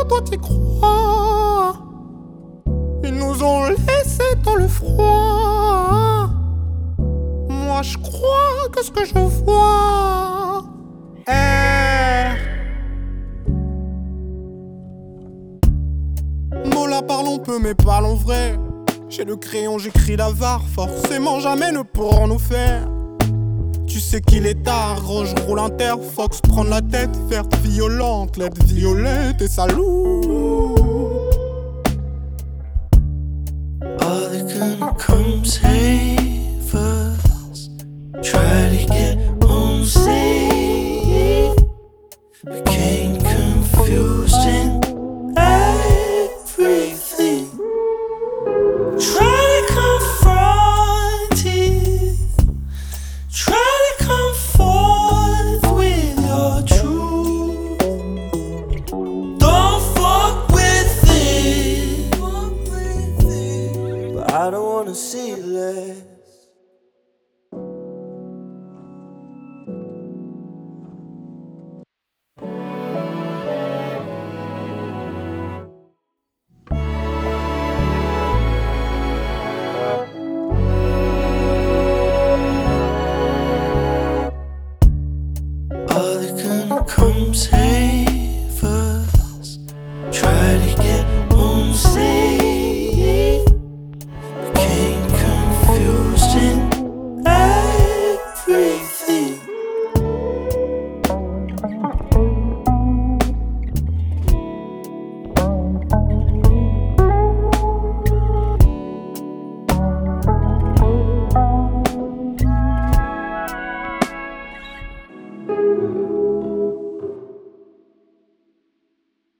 toi t'y crois. Ils nous ont laissés dans le froid. Moi je crois que ce que je vois est... Mots là parlons peu mais parlons vrai. J'ai le crayon, j'écris l'avare. Forcément jamais ne pourront nous faire. Tu sais qu'il est tard, gros, je roule inter. Fox prendre la tête, verte violente, lettre violette et salut. Are they gonna come save us? Try to get on safe. Became confused in everything. Try to confront it. Try to come forth with your truth. Don't fuck with it. But I don't wanna see less. Are they gonna come save